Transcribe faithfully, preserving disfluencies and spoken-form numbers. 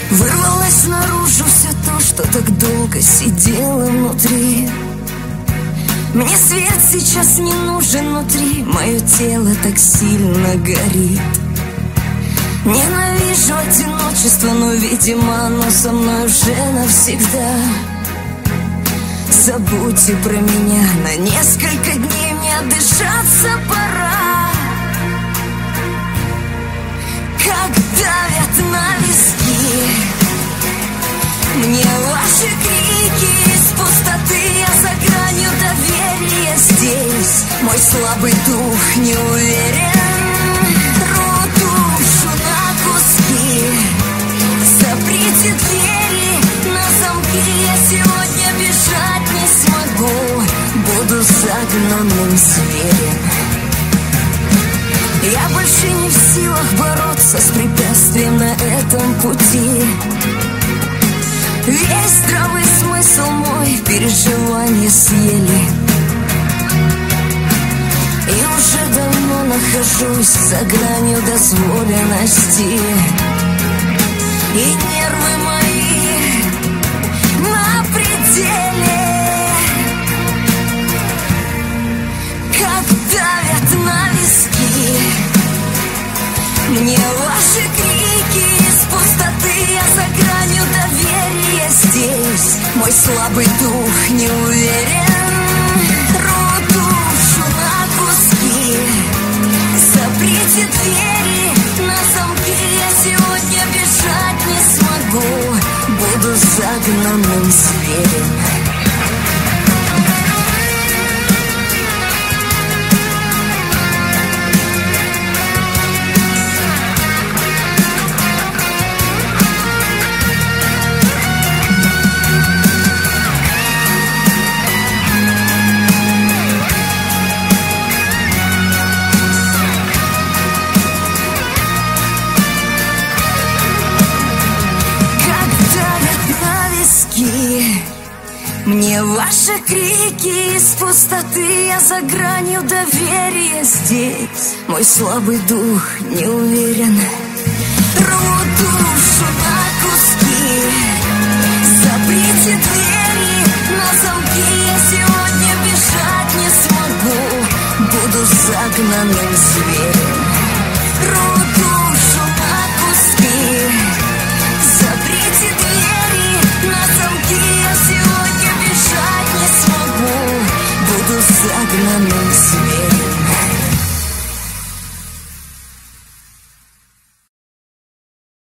Вырвалось наружу все то, что так долго сидело внутри. Мне свет сейчас не нужен внутри, мое тело так сильно горит. Ненавижу одиночество, но, видимо, оно со мной уже навсегда. Забудьте про меня на несколько дней, мне отдышаться пора. Как давят на виски мне ваши крики из пустоты. Я за гранью доверия здесь, мой слабый дух не уверен. Рву душу на куски, заприте двери на замки. Я сегодня бежать не смогу, буду загнанным зверем. Я больше не в силах бороться с препятствием на этом пути. Весь здравый смысл мой переживания съели. И уже давно нахожусь за гранью дозволенности. И нервы мои на пределе. Как давят на виски мне ваши крики из пустоты. Я за гранью доверия здесь, мой слабый дух не уверен. Рву душу на куски, заприте двери на замки. Я сегодня бежать не смогу, буду загнанным зверем. Мне ваши крики из пустоты. Я за гранью доверия здесь, мой слабый дух не уверен. Рву душу на куски, заприте двери на замки. Я сегодня бежать не смогу, буду загнанным зверем. Рву душу на куски, заприте двери на замки. Я сегодня бежать не смогу, буду загнанным зверем.